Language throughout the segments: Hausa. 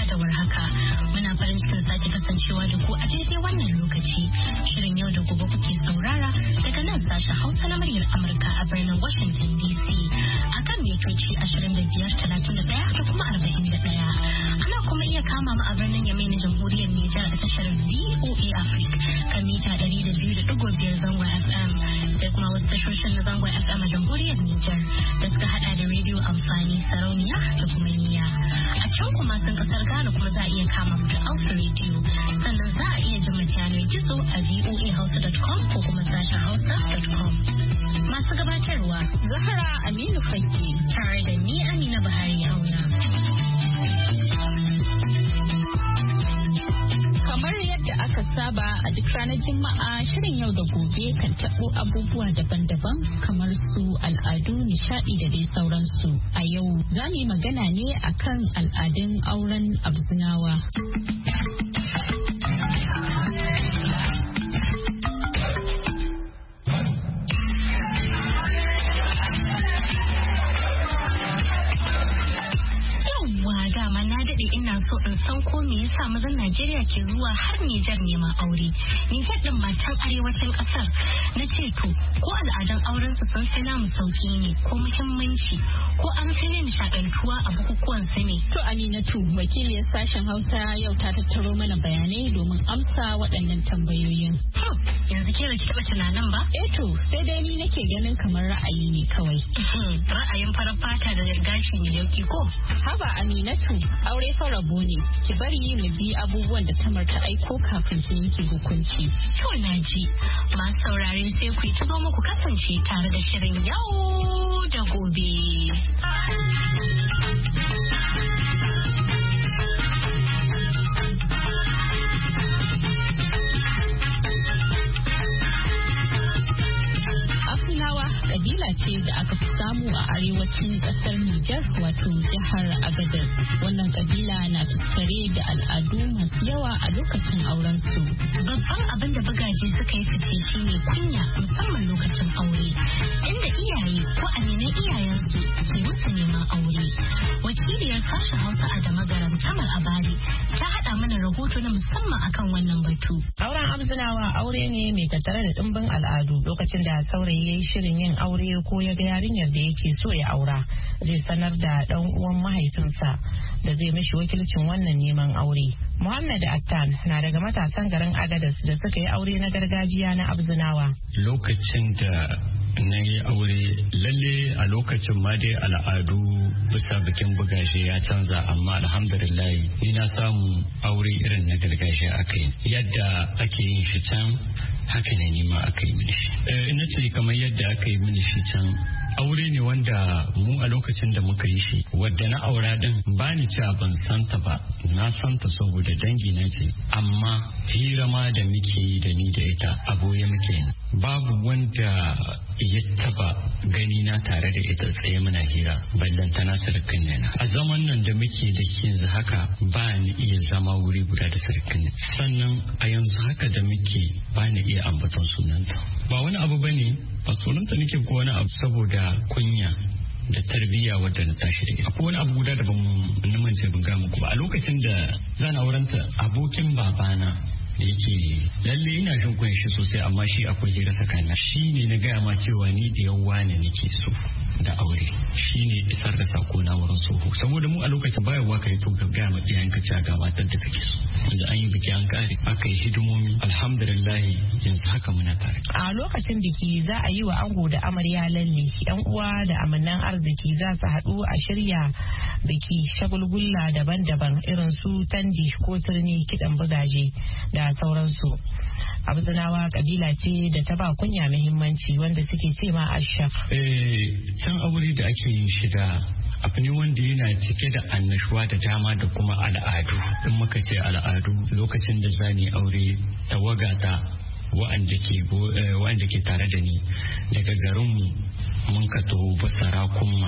da warhaka. Muna farin cikin sake kasancewa da ku a daidai wannan lokaci. Shirin yau da gobe kuke saurara daga nan sashen Hausa na muryar Amurka a birnin Washington DC. A kan mitoci 25, 31 da kuma 41. Ana kuma iya kama mu a birnin Yamai na Jamhuriyar Nijar da tashar VOA Africa kan mita 200.5 zangon FM. Sai kuma wasu tashoshin na zangon FM a Jamhuriyar Nijar da suka hada da rediyo amfani sarauniya da kuma niyya. A can kuma sun kasar Ghana kuma za a iya kama mu da Alpha Radio. Sannan za a iya jin yanar gizo a voahausa.com ko kuma sashen hausa.com. Masu gabatarwa Zahra Aminu Fakki tare da ni Amina Buhari Auna. Kamar yadda aka saba a duk ranar Juma'a shirin yau da gobe kan taɓo abubuwa daban-daban kamar su al'adu, nishaɗi da dai sauransu. A yau za mu yi magana ne akan al'adun auren Abzinawa. Ina so in san ko me yasa mazan Najeriya ke zuwa har Nijar neman aure. Nijar din matan arewacin kasar. Na ce to ko al'adan auren su sun fi namu sauki ne ko muhimmanci ko an fi yin shaɗantuwa a bukukuwan su ne. To Aminatu wakiliyar sashen Hausa yau ta tattaro mana bayanai domin amsa waɗannan tambayoyin. Yanzu ke baki taɓa tunanin ba? To sai dai ni nake ganin kamar ra'ayi ne kawai. Ra'ayin farar fata da gashi mai yauki ko? Haba Aminatu aure rabo ne ki bari mu ji abubuwan da Tamar ta aiko kafin ki yanke hukunci. To na ji masu saurare sai ku ta zo muku kasance tare da shirin yau da gobe. Kabila ce da aka fi samu a arewacin kasar Nijar wato jihar Agadez. Wannan kabila na tattare da al'adu masu yawa a lokacin auren su. Babban abin da bugaje suka yi fice shine kunya musamman lokacin aure. Inda iyaye ko aminan iyayensu ke musu neman aure. Wakiliyar sashen Hausa a Damagaram Tamar Abari ta haɗa mana rahoto na musamman akan wannan batu. Auren Abzinawa aure ne mai tattare da ɗimbin al'adu. Lokacin da saurayi ya yi shirin yin aure ko ya ga yarinyar da yake so ya aura zai sanar da dan uwan mahaifinsa da zai mishi wakilcin wannan neman aure. Muhammad Attan na daga matasan garin Agadez da suka yi aure na gargajiya na Abzinawa. Lokacin da na yi aure lalle a lokacin ma dai al'adu bisa bikin bugashe ya canza amma alhamdulillah ni na samu aure irin na gargajiya aka yi yadda ake yin shi can haka ne nima aka yi mini shi. Ina ce kamar yadda aka yi mini shi can aure ne wanda mu a lokacin da muka yi shi wadda na aura din ba ni cewa ban santa ba na santa saboda dangi na ce amma hira ma da muke yi da ni da ita a boye muke yin babu wanda ya taba gani na tare da ita tsaye muna hira ballan tana sarkin nena a zaman nan da muke da yanzu haka ba ni iya zama wuri guda da sarkin sannan a yanzu haka da muke ba ni iya ambaton sunanta ba wani abu bane ba sunanta nake ko wani abu saboda kunya da tarbiyya wadda na tashi da ita. Akwai wani abu guda da ban mance ban ga muku ba a lokacin da zan aurenta abokin babana da yake lalle ina jin kunya shi sosai amma shi akwai hira sakana shi ne na gaya ma cewa ni da yawa ne nake so da aure shi ne isar da sako na wurin soho saboda mu a lokacin bayarwa ka yi to ga gaya ma iyayen ka cewa ga matar da kake so yanzu an yi biki an kare aka yi hidimomi alhamdulillah yanzu haka muna tare. A lokacin biki za a yi wa ango da amarya lalle yan uwa da amannan arziki za su haɗu a shirya biki shagulgulla daban-daban irin su tandi ko turmi kiɗan bugaje da sauransu. Abzinawa kabila ce da ta ba kunya muhimmanci wanda suke ce ma ashaf. Can aure da ake yin shi da abu ne wanda yana cike da annashuwa da dama da kuma al'adu. In muka ce al'adu lokacin da zani aure tawagata wa'anda ke tare da ni daga garinmu mun ka taho basara kuma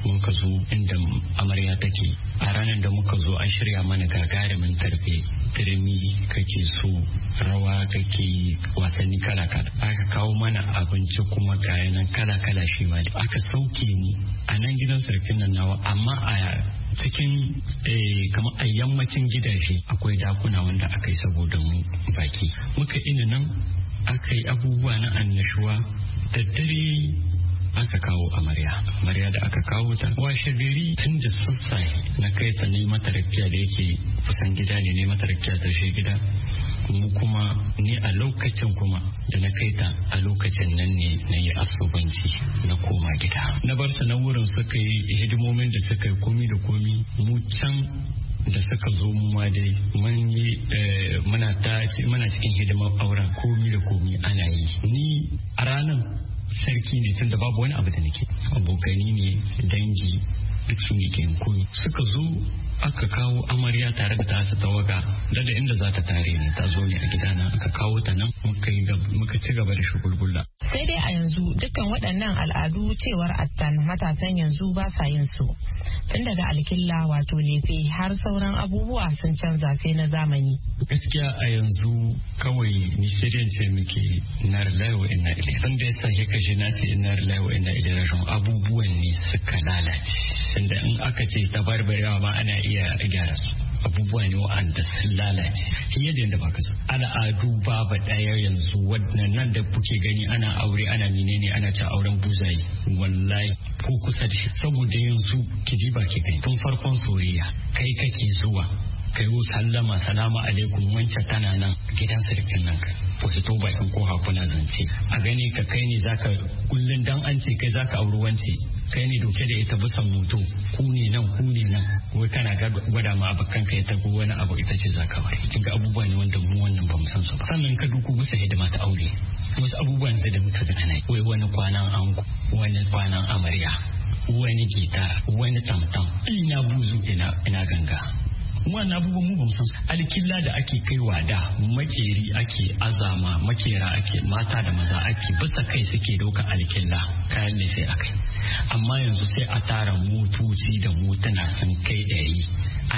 mun ka zo inda amarya take. A ranar da muka zo an shirya mana gagarumin tarbe, turmi kake so, rawa kake, wasanni kala-kala. Aka kawo mana abinci kuma kayan kala-kala shi ma. Aka sauke mu a nan gidan sarkin nan nawa, amma a cikin kamar a yammacin gidaje akwai dakuna wanda aka yi saboda mu baki. Muka ina nan aka yi abubuwa na annashuwa. Da dare aka kawo amarya da aka kawo ta washe gari tun da sassafe na kai ta ne mata rakiya da yake kusan gida ne mata rakiya ta shi gida. Mu kuma ni a lokacin kuma da na kai ta a lokacin nan ne na yi asubanci na koma gida. Na bar su na wurin suka yi hidimomin da suka yi komi da komi. Mu can da suka zo mu ma dai mun yi muna cikin hidimar auren komi da komi ana yi. Ni a ranar sarki ne tunda babu wani abu da nake, abokani ne, dangi duk su ne ke koyo. Suka zo aka kawo amarya tare da ta tawaga da inda za ta tare ne, ta zo ne a gidana aka kawo ta nan muka ci gaba da shugulgula. Sai dai a yanzu dukkan waɗannan al'adu cewar attan matasan yanzu ba sa yin su. Tun daga alkilla wato lefe har sauran abubuwa sun canza sai na zamani. Gaskiya a yanzu kawai ni sai ce muke na rilayo ina ile. Tun da yasa ya kashe na ce ina rilayo ina ile rashin abubuwan ne suka lalace. Tunda in aka ce ta barbarewa ma ana iya gyara su. Abubuwa ne wa'anda sun lalace fiye da yadda baka so. Al'adu babu ɗaya yanzu wannan da kuke gani ana aure ana menene ana ta auren buzayi wallahi ko kusa da shi. Saboda yanzu ki ba ki gani tun farkon soyayya kai kake zuwa kai sallama salamu alaikum wancan tana nan gidan sarkin nan ka ko fito bakin ko hakuna zance a gani ka kai ne zaka kullun dan an ce kai zaka auri wance kai ne doke da ita bisan moto ku ne nan wai kana gwada ma abakan kai ta ko wani abu ita ce zaka bari. Kinga abubuwa ne wanda mu wannan ba mu san su ba. Sannan ka duku bisa hidima ta aure wasu abubuwan sai da muka ga ana wai wani kwanan ango, wani kwanan amarya, wani gita, wani tamtam, ina buzu ina ganga. Wannan abubuwan mu bamu san su. Alkilla da ake kaiwa da makeri ake azama, makera ake, mata da maza ake bisa kai suke dauka alkilla kayan ne sai akai. Amma yanzu sai a tara motoci da motuna sun kai 100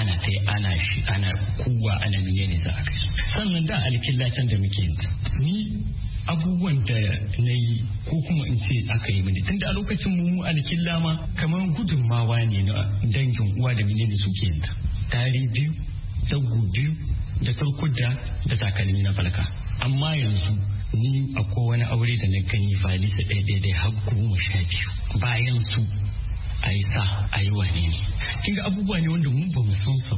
ana kuwa ana menene za a kai su. Sannan da alkilla can da muke yin ni abubuwan da na yi ko kuma in ce aka yi mini tunda a lokacin mu alkilla ma kamar gudunmawa ne na dangin uwa da menene suke yin ta. Tari 2, tsago 2 da turkuda da takalmi na falka. Amma yanzu ni akwai wani aure da na gani falisa ɗaya har 12 bayan su a yi sa a yi wane ne. Kin ga abubuwa ne wanda mu ba mu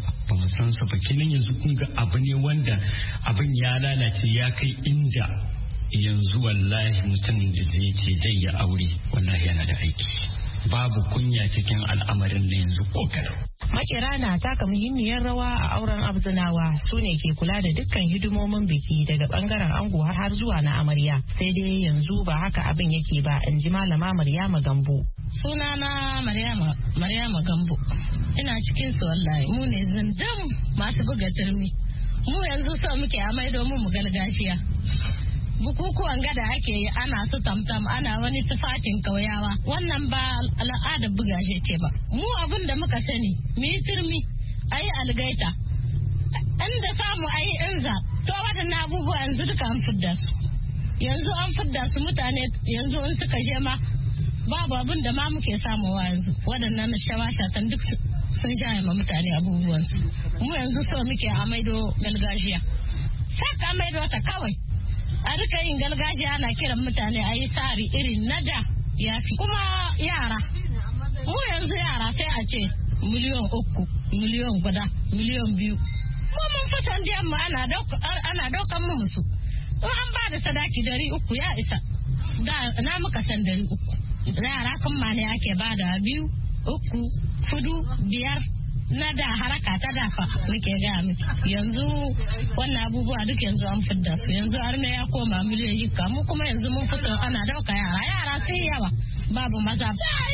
san su ba kinan yanzu kun ga abu ne wanda abin ya lalace ya kai inda yanzu wallahi mutum da zai ce zai yi aure wallahi yana da aiki. Babu kunya cikin al'amarin na yanzu ko kalau. Makera na taka muhimmiyar rawa a auren abzinawa, su ne ke kula da dukkan hidimomin biki daga bangaren ango har zuwa na amarya. Sai dai yanzu ba haka abin yake ba, in ji malama Maryama Gambo. Sunana Maryama Gambo. Ina cikin su wallahi mu ne zindam masu buga turmi. Mu yanzu so muke amai domin mu gargajiya. Bukukuwan gada ake yi ana su tamtam ana wani sifatin kauyawa, wannan ba al'adar bugashe ce ba. Mu abin da muka sani mu yi turmi a yi algaita inda samu a yi inza. To waɗannan abubuwa yanzu duka an fidda su, yanzu an fidda su. Mutane yanzu in suka je ma babu abin da ma muke samuwa yanzu. Waɗannan shawashatan duk sun shaye ma mutane abubuwansu. Mu yanzu so muke a maido gargajiya, saka maido ta kawai a rika yin gargajiya ana kiran mutane a yi tsari irin na da ya fi. Kuma yara, mu yanzu yara sai a ce 3 miliyan, 1 miliyan, 2 miliyan. Mu mun fi sandiyan mu ana daukan mu musu. In an ba da sadaki 300 ya isa. Da na muka san 300. Yara kan ma ne ake ba da 2, 3, 4, 5. Na da haraka ta dafa muke gaya miki. Yanzu wannan abubuwa duk yanzu an fidda su. Yanzu arme ya koma miliyoyi mu kuma yanzu mun fi son ana dauka yara sai yawa babu maza.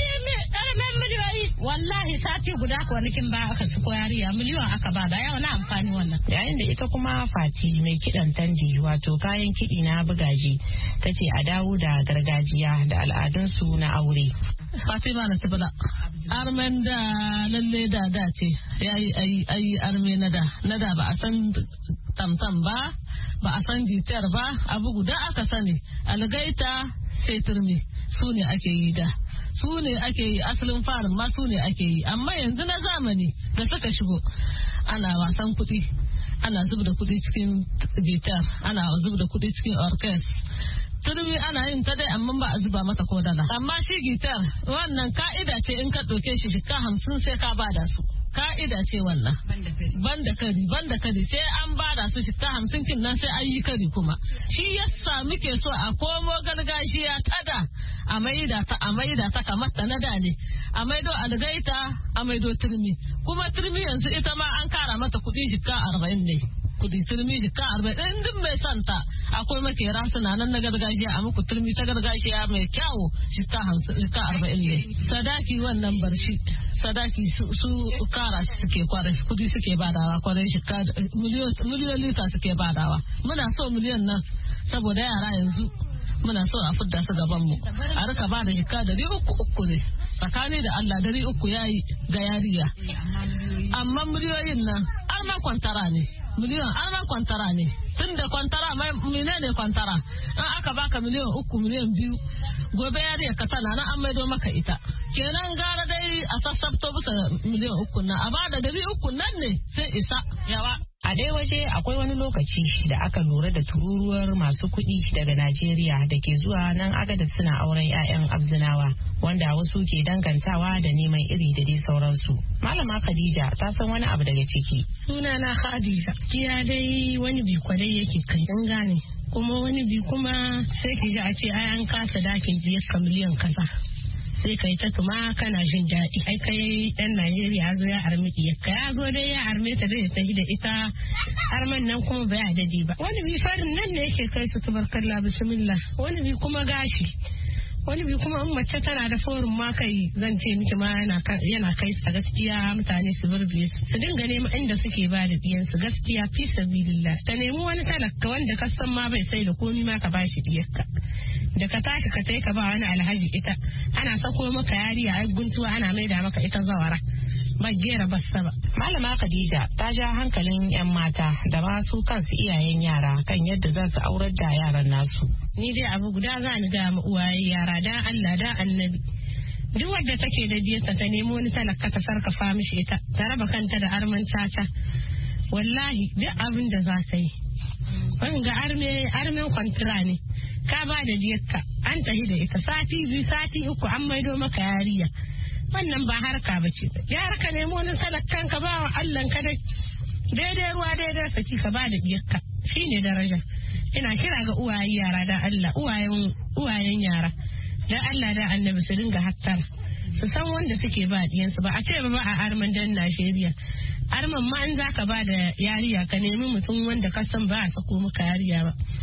Armen miliyoyi wallahi sati guda kwanakin ba aka su yariya miliyon aka ba da yawa na amfani wannan. Yayin da ita kuma Fati mai kidan tandi wato kayan kiɗi na bugaji ta ce a dawo da gargajiya da al'adunsu na aure. Fatima na Tibula. Armen da lalle da ce yayi arme na da ba a san tamtam ba a san gitar ba, abu guda aka sani algaita sai turmi su ne ake yi da. Su ne ake yi asalin farin ma su ne ake yi, amma yanzu na zamani da suka shigo ana wasan kuɗi, ana zub da kuɗi cikin gitar, ana zub da kuɗi cikin orkes. Turmi ana yin ta dai amma ba a zuba mata ko dala. Amma shi gitar wannan ka'ida ce in ka ɗauke shi shika 50 sai ka bada su. Ka'ida ce wannan. Banda kari sai an bada su shika 50 kin nan sai an yi kari kuma. Shi yasa muke so a komo gargajiya kada a maida ta kamar ta na da ne. A maido algaita, a maido turmi. Kuma turmi yanzu ita ma an kara mata kuɗi shika 40 ne. Kudi turmi shika 40 in duk mai santa akwai makera suna nan na gargajiya a muku turmi ta gargajiya mai kyawu shika 40 ne. Sadaki wannan barshi sadaki su kara suke kwarai kudi suke badawa kwarai shika miliyon lita suke badawa. Muna so miliyon nan saboda yara yanzu muna so a fidda su gaban mu a rika bada shika 300 ne tsakani da Allah 300 yayi ga yariya amma miliyoyin nan har ma kwantara ne. Miliyan ana kwantara ne tun da kwantara mai menene kwantara in aka baka miliyan 3 miliyan 2 gobe yariya ka tana na an maido maka ita kenan gara dai a sassafto bisa miliyan 3 na a bada 300 nan ne sai isa yawa. A ɗaya waje akwai wani lokaci da aka lura da tururuwar masu kuɗi daga Najeriya da ke zuwa nan Agadez suna auren 'ya'yan Abzinawa wanda wasu ke dangantawa da neman iri da dai sauransu. Malama Khadija ta san wani abu daga ciki. Sunana Khadija. Kiya dai wani bi kwadai yake kai an gane. Kuma wani bi kuma sai ki ji a ce ai an kasa dakin biyar miliyan kaza. Sai kai ta tuma kana jin daɗi ai kai ɗan Najeriya zo ya armi ka ya zo dai ya arme ta dai ta da ita arman nan kuma ba ya dade ba wani bi farin nan ne yake kai su tubarkalla bismillah wani bi kuma gashi wani bi kuma in mace tana da forin ma kai zan ce miki ma yana kai a gaskiya mutane su burbe su dinga neman inda suke ba da diyansu gaskiya fi sabilillah ta nemi wani talaka wanda ka san ma bai sai da komi ma ka bashi diyarka da ka tashi ka tai ka ba wani alhaji ita ana sako maka yariya ai guntuwa ana maida maka ita zawara ba gera bassa ba. Malama Khadija ta ja hankalin 'yan mata da ma su kansu iyayen yara kan yadda za su aurar da yaran nasu. Ni dai abu guda za ni ga mu uwaye yara da Allah da annabi. Duk wadda take da diyarta ta nemo wani talaka ta sarkafa mishi ita ta raba kanta da arman caca. Wallahi duk abin da za ta yi. Wanga armen kwantira ne. Ka ba da diyarka an tahi da ita sati 2 sati 3 an maido maka yariya. Wannan ba harka ba ce. Yara ka nemo wani talakan ka ba wa Allah ka daidai ruwa daidai saki ka ba da diyarka. Shine daraja. Ina kira ga uwaye yara da Allah uwayen yara dan Allah da annabi su dinga hattara su san wanda suke ba diyansu ba a ce ba a arman dan Najeriya arman ma an zaka ba da yariya ka nemi mutum wanda ka san ba a sako maka yariya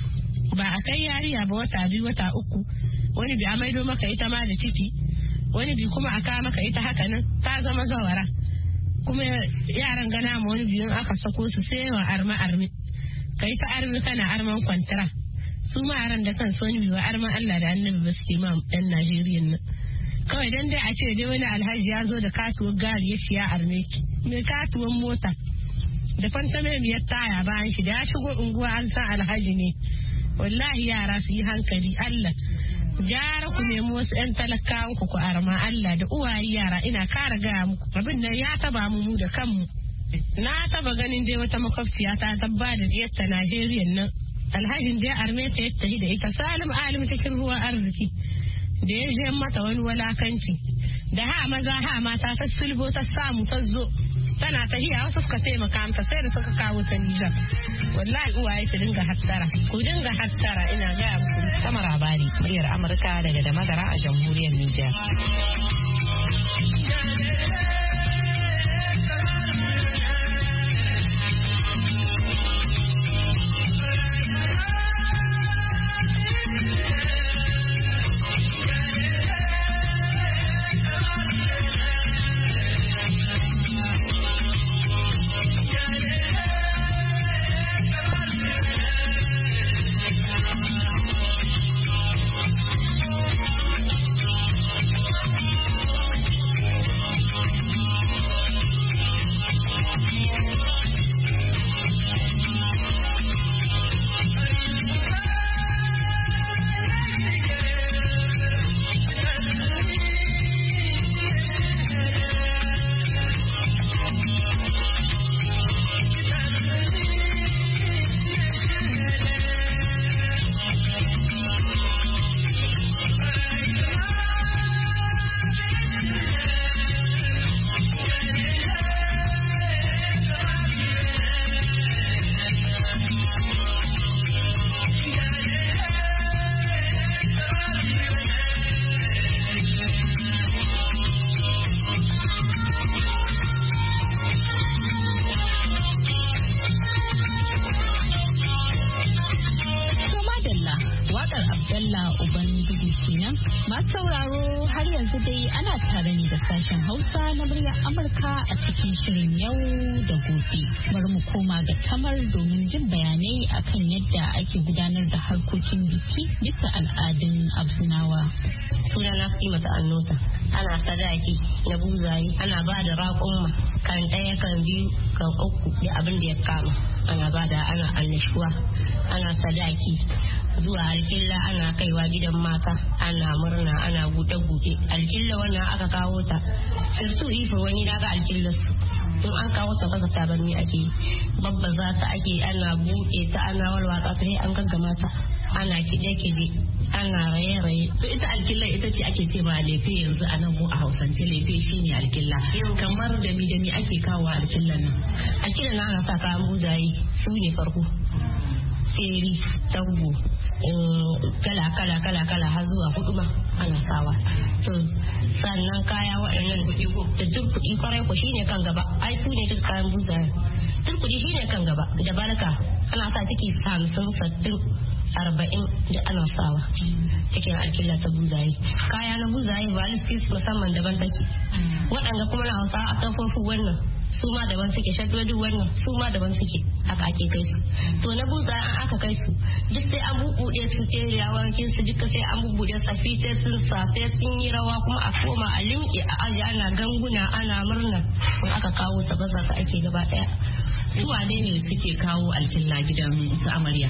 ba a kai yariya ba wata 2 wata 3 wani bi a maido maka ita ma da ciki wani bi kuma a kawo maka ita haka nan ta zama zawara kuma yaran gana ma wani biyun aka sako su sai wa arme kai ta arme kana arman kwantara su ma yaran da kan so ni wa arman Allah da annabi ba suke ma dan Najeriya nan kawai dan dai a ce dai wani alhaji ya zo da katuwar gari ya shiya arme ki mai katuwar mota da fantame biyar taya bayan shi da ya shigo unguwa an san alhaji ne wallahi yara su yi hankali Allah gyara ku nemi wasu 'yan talakawan ku arma Allah da uwaye yara ina kara gaya muku abin nan ya taba mu da kanmu na taba ganin dai wata makwabciya ta tabba da diyarta Najeriya nan alhajin da ya arme ta yadda da ita salim alim cikin ruwan arziki da ya je mata wani walakanci da ha maza ha mata ta sulbo ta samu ta zo tana tahiya wasu suka taimaka mata sai da suka kawo ta Nijar wallahi uwaye su dinga hattara ku dinga hattara ina gaya muku. Samar Abari muryar Amurka daga da Magara a jamhuriyar Nijar. Masu sauraro har yanzu dai ana tare ne da sashen Hausa na muryar Amurka a cikin shirin yau da gobe. Bari mu koma ga Tamar domin jin bayanai akan yadda ake gudanar da harkokin biki bisa al'adun Abzinawa. Sunana Fatima ta Annota. Ana sadaki na buzaye, ana ba da raƙumma kan ɗaya kan biyu kan uku da abin da ya kama. Ana ba da ana annashuwa, ana sadaki. Zuwa alkilla ana kaiwa gidan mata, ana murna, ana gude-gude. Alkilla wannan aka kawo ta sirtu ifa wani daga alkillar su in an kawo ta kasa tabarni ake babba za ta ake ana buɗe ta ana walwatsa ta sai an gaggama ta ana kide-kide ana raye-raye. To ita alkilla ita ce ake ce ma lefe yanzu a nan mu a Hausance lefe shine alkilla. Kamar da mi ake kawo alkillan nan? Alkillan nan ana sa kayan buzaye su ne farko. Tseri, taggo, kala har zuwa 4 ma ana sawa. To sannan kaya waɗannan da turkuɗi kwarai ko shine kan gaba. Ai su ne duk kayan buzaye. Turkuɗi shine kan gaba da barka ana sa ciki 50, 60, 40 da ana sawa cikin alkilla ta buzaye. Kaya na buzaye ba listis musamman daban take. Waɗanda kuma na Hausa a kafofi wannan su ma daban suke, shaddodi wannan su ma daban suke, haka ake kai su. To na buza an aka kai su duk sai an bubuɗe su sai rawakin su duka sai an bubuɗe safi sai sun sa sai sun yi rawa kuma a koma a limke a aji ana ganguna ana murna. In aka kawo ta baza ta ake gaba daya. Su wane ne suke kawo alkilla gidan su amarya?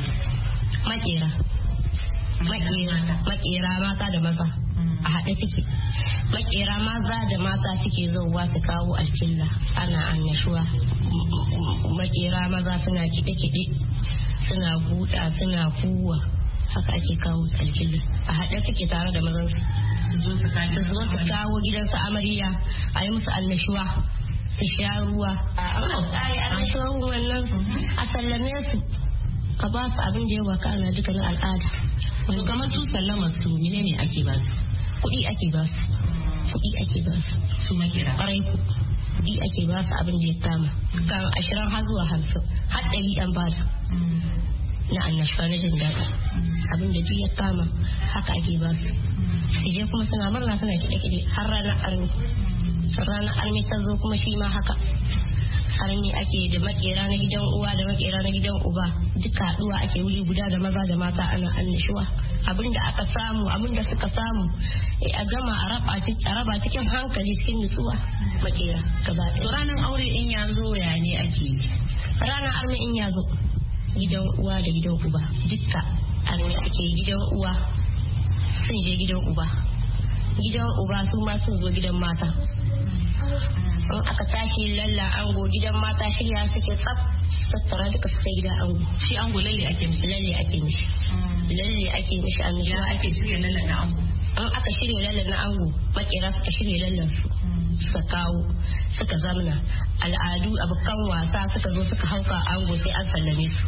Makera mata da maza a haɗe suke. Makera maza da mata suke zauwa su kawo alkilla ana annashuwa. Makera maza suna kiɗe-kiɗe suna buɗa suna kuwa, haka ake kawo alkilla a haɗe suke tare da mazan su zo su kawo gidan su amarya a yi musu annashuwa su sha ruwa. Ana tsari annashuwa wannan a sallame su a ba su abin da ya waka na duka na al'ada. Wani kamar su sallama su ne ake ba su? Kuɗi ake ba su. Su makera ƙwarai ku kuɗi ake ba su abin da ya kama kan 20 har zuwa 50 har 100 an bada na annashuwa na jin daɗi. Abin da duk ya kama haka ake ba su. Su je kuma suna murna suna kiɗe-kiɗe har ranar armi ta zo kuma shi ma haka. Armi ake da makera na gidan uwa da makera na gidan uba duka haɗuwa ake wuri guda da maza da mata ana annashuwa. Abinda aka samu abinda suka samu a gama a raba cikin hankali cikin nutsuwa makera gaba ɗaya. To ranar aure in ya zo ya ne ake? Ranar armi in ya zo gidan uwa da gidan uba duka armi ake. Gidan uwa sun je gidan uba su ma sun zo gidan mata. In aka tashi lalla ango gidan mata shirya suke tsaf tattara duka su sai gidan ango. Shi ango lalle ake mishi annabi. Ya ake shirya lalle na ango? An aka shirya lalle na ango makera suka shirya lallen su suka kawo suka zamna. Al'adu abokan wasa suka zo suka hauka ango sai an sallame su.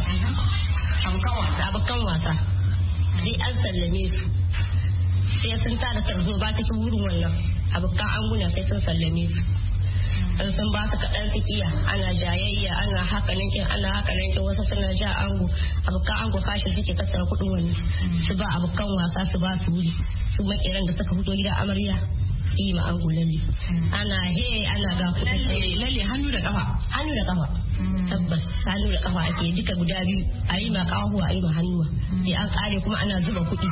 Abokan wasa sai an sallame su sai sun tada tarzo ba cikin wurin wannan abokan anguna sai sun sallame su. In sun ba su kaɗan tsakiya ana jayayya ana haka nan wasu suna ja ango abokan ango fashi suke tattara kuɗin wani su ba abokan wasa su ba su wuri su makeran da suka fito gidan amarya su yi ma ango lalle ana ana ga kuɗi lalle hannu da kafa tabbas hannu da kafa ake duka guda biyu a yi ma kawo a yi ma hannuwa sai an kare kuma ana zuba kuɗi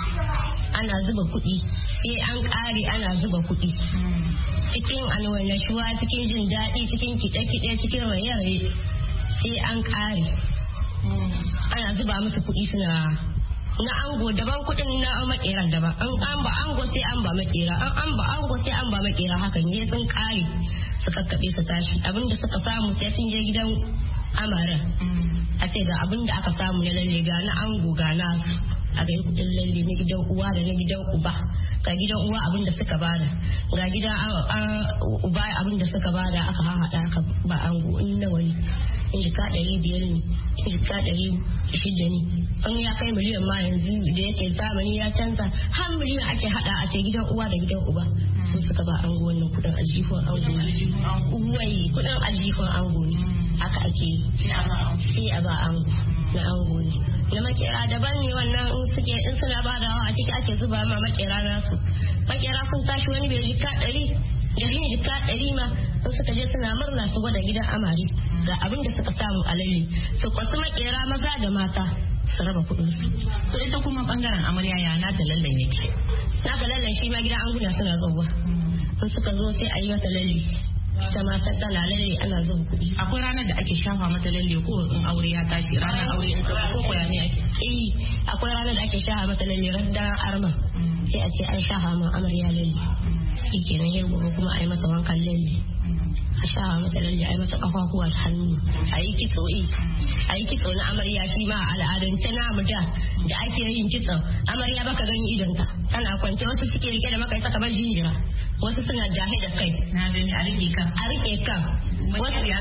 sai an kare ana zuba kuɗi cikin annashuwa cikin jin daɗi cikin kiɗe-kiɗe cikin raye-raye sai an kare ana zuba musu kuɗi suna na ango daban kuɗin na makeran daban an ba ango sai an ba makera an ba ango sai an ba makera haka ne sun kare su kakkaɓe su tashi abinda suka samu sai sun je gidan amara a ce ga abinda aka samu na lalle ga na ango ga nasu a ga kudin lalle na gidan uwa da na gidan uba ga gidan uwa abinda suka bada ga gidan uba abinda suka bada aka haɗa aka ba ango in nawa ne in jika 500 ne in jika 600 ne an ya kai miliyan ma yanzu da yake zamani ya canza har miliyan ake hada a ce gidan uwa da gidan uba sun suka ba ango wannan kudin aljihun ango uwai kudin aljihun ango ne haka ake sai a ba ango na ango ne na makera daban ne wannan in suna ba da a ciki ake zuba ma makera nasu. Makera sun tashi wani bai jika 100 da shi jika 100 ma in suka je suna murna su gwada gidan amare ga abin da suka samu a lalle. Su kwasu makera maza da mata su raba kuɗin su. To ita kuma bangaren amarya ya na da lalle ne. Na ga lalle shi ma gidan anguna suna zuwa. In suka zo sai a yi mata lalle. Ita ma tana lalle ana zuba kuɗi. Akwai ranar da ake shafa mata lalle ko in aure ya tashi ranar aure in ta ko koya ne ake. Akwai ranar da ake shafa mata lalle radda arma. Sai a ce an shafa ma amarya lalle. Shi kenan yau gobe kuma a yi mata wankan lalle. A shafa mata lalle a yi mata kafafuwa da hannu. A yi kitso a yi kitso na amarya shi ma a al'adance namu da ake yin kitso. Amarya baka gani idonta. Tana kwance wasu suke rike da maka ita kamar jinjira. Wasu suna jahe da kai. Na gani a rike kan. Matsariya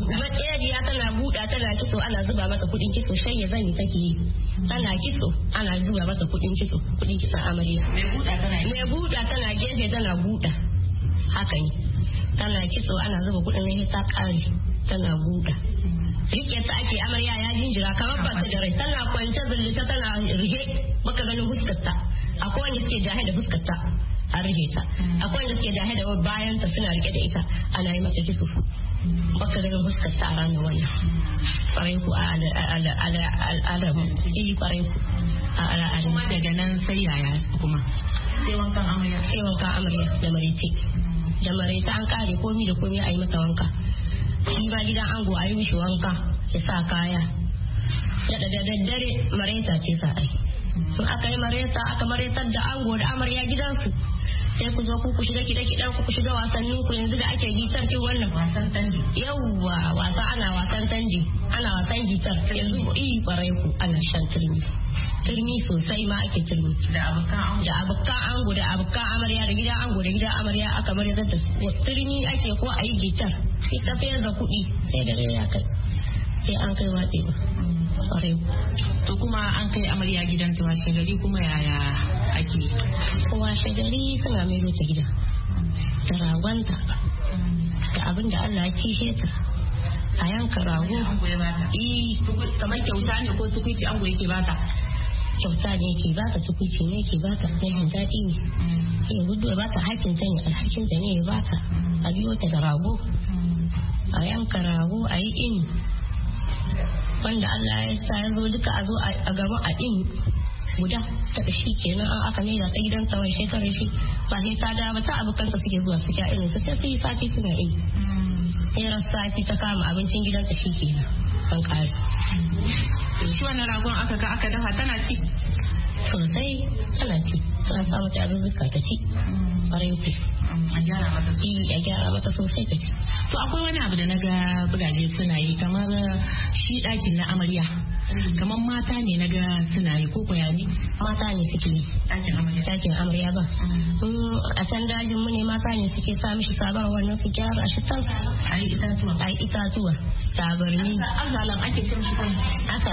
tana buɗa tana kitso ana zuba mata kuɗin kitso shayya zani take yi. Tana kitso ana zuba mata kuɗin kitson amarya. Mai buɗa tana gefe tana buɗa. Haka ne. Tana kitso ana zuba kuɗin ne ta ƙare tana buɗa. Rike ta ake amarya ya jinjira kamar ba ta da rai tana kwance zullita tana rige baka ganin fuskarta. Akwai wanda suke jahe da fuskarta. An rike ta akwai wanda suke jahe da bayan ta suna rike da ita ana yi mata kitso baka ganin fuskar ta a ranar wannan kwarai ku a al'adar mu kwarai ku a al'adar mu. Daga nan sai yaya kuma sai wankan amarya da maraice an kare komi da komi a yi mata wanka. Shi ba gidan ango a yi mishi wanka ya sa kaya da daddare maraita ce sa ai. In aka yi aka maraitar da ango da amarya gidansu sai ku zo ku shiga kiɗan ku shiga wasannin ku yanzu da ake gitar kin wannan wasan tanji. Yawwa wasa ana wasan tanji ana wasan gitar yanzu kwarai ku ana shan turmi sosai ma ake turmi da abokan ango da abokan amarya da gidan ango da gidan amarya aka maraitar da turmi ake ko a yi gitar sai tafiyar da kuɗi sai da ya kai sai an kai watsi ba. To kuma an kai amarya gidan ta washe gari kuma yaya ake? Washe gari suna mai ta gida da ragonta da abin da Allah ya kishe ta a yanka rago. Kamar kyauta ne ko tukuici ango yake bata? Kyauta ne yake bata, tukuici ne yake bata, na jin daɗi ne. Ya gudu ya bata hakinta ne, alhakinta ne ya bata a biyo ta da rago a yanka rago a yi ini. Wanda Allah ya sa ya zo duka a zo a gaba a ɗin guda ta shi kenan an aka maida ta gidan tsawon shekarar shi ba sai ta da ba ta abokansa suke zuwa su sha irin su sai su yi sati suna yi. Sai sati ta kama abincin gidansa shi kenan an kare. Shi wannan ragon aka dafa tana ci? Sosai tana ci tana samu ta zuzzuka ta ci. Ƙwarai ku. A gyara mata sosai ta ci. To akwai wani abu da na ga bugaje suna yi kamar shi ɗakin na amarya. Kamar mata ne na ga suna yi ko koya ne? Mata ne suke yi. Ɗakin amarya ba. A can dajin mu ne mata ne suke sa mishi sabar wannan su gyara shi tas. A yi itatuwa. Tabarni. Asalan ake cin shi kan?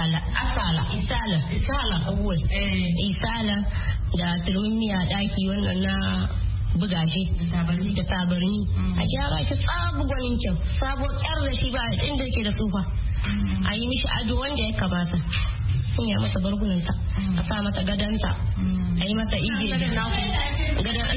Isala. Isala da turmiya ɗaki wannan na bugaje da tabarni a gyara shi tsabu gwanin kyau sabo kyar da shi ba inda yake da tsufa a yi mishi ado wanda ya kamata sun ya mata bargunanta a sa mata gadanta a yi mata ije gadon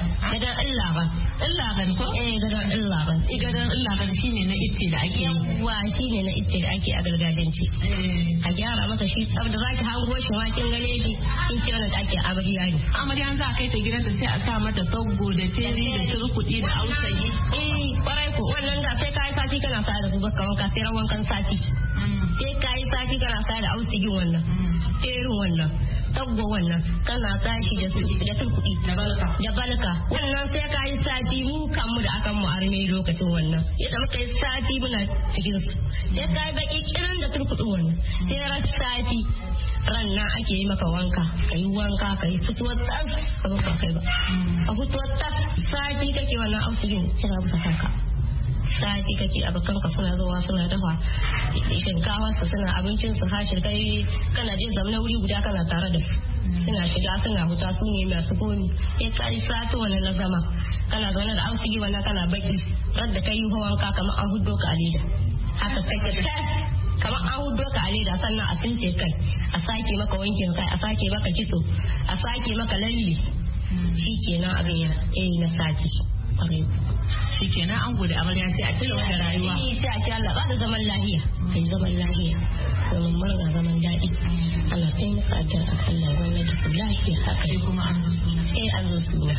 illaban ko? Gadon illaban shine na ice da ake yi shine na ice da ake a gargajiyance a gyara mata shi tsab da zaki hango shi ma kin gane shi kin ce wannan ake amarya ne amarya za a kai ta gidanta sai a sa mata taggo da teri da turkudi da ausayi kwarai ko wannan da sai kai sati kana sa da su baka wanka sai ran wankan sati sai kai sati kana sa da ausigin wannan terin wannan taggo wannan kana tashi da turkudi da balka wannan sai kai sati mu kan mu da akan mu arme lokacin wannan yadda muka yi sati muna cikin su sai kai baki kiran da turkudin wannan sai ran sati ran nan ake yi maka wanka kai fituwar tas ka ba kai ba a fituwar tas sati kake wannan ausigin kira bisa kanka sati kake abokanka suna zuwa suna dafa shinkawa su suna abincin su hashir kai kana jin zamna wuri guda kana tare da su suna shiga suna huta su ne masu komi sai kai sati wannan na zama kana zaune da ausigi wannan kana baki radda kai yi wanka kamar an hudo ka a leda haka kake tas kamar an hudo ka a leda sannan a tsince kai a sake maka wankin kai a sake maka kitso a sake maka lalle shi kenan abin ya na sati shi kenan an gode amarya sai a cigaba da rayuwa sai a ce Allah ba da zaman lahiya kai zaman lahiya zaman murna zaman daɗi Allah sai muka addu'a Allah ya zama da su lafiya haka kuma an zo suna an zo suna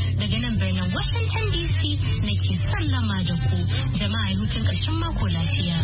Washington DC nake sallama da ku jama'a hutun ƙarshen mako lafiya.